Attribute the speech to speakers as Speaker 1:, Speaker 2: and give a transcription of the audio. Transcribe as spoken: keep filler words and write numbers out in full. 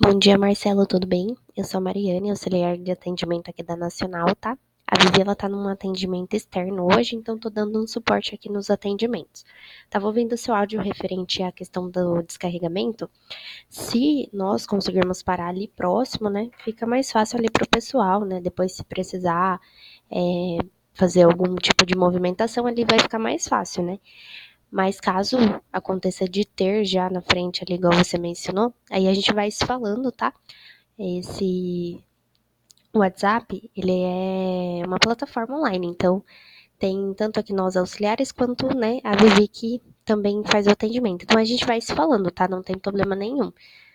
Speaker 1: Bom dia, Marcelo, tudo bem? Eu sou a Mariane, auxiliar de atendimento aqui da Nacional, tá? A Vivi, ela tá num atendimento externo hoje, então tô dando um suporte aqui nos atendimentos. Tava ouvindo o seu áudio referente à questão do descarregamento. Se nós conseguirmos parar ali próximo, né, fica mais fácil ali pro pessoal, né? Depois, se precisar é, fazer algum tipo de movimentação, ali vai ficar mais fácil, né? Mas caso aconteça de ter já na frente ali, igual você mencionou, aí a gente vai se falando, tá? Esse WhatsApp, ele é uma plataforma online, então tem tanto aqui nós auxiliares quanto, né, a Vivi que também faz o atendimento. Então a gente vai se falando, tá? Não tem problema nenhum.